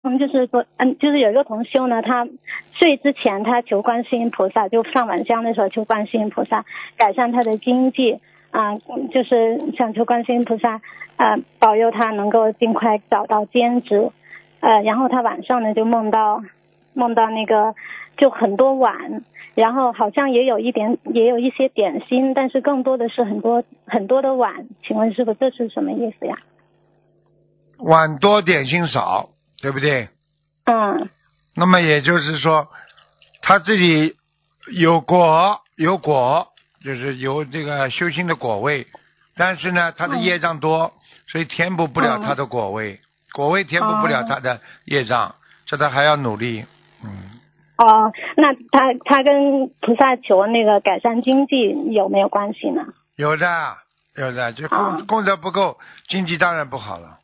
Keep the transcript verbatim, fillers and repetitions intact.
同就是说，嗯，就是有一个同修呢，他睡之前他求观世音菩萨，就上晚香的时候求观世音菩萨改善他的经济啊、呃，就是想求观世音菩萨呃保佑他能够尽快找到兼职，呃，然后他晚上呢就梦到梦到那个就很多碗，然后好像也有一点也有一些点心，但是更多的是很多很多的碗，请问师傅这是什么意思呀？ 碗多点心少，对不对？ 嗯。 那么也就是说，他自己有果有果，就是有这个修心的果位，但是呢，他的业障多，所以填补不了他的果位，果位填补不了他的业障，这他还要努力。嗯。 哦，那他他跟菩萨求那个改善经济有没有关系呢？ 有的，有的，就功功德不够，经济当然不好了。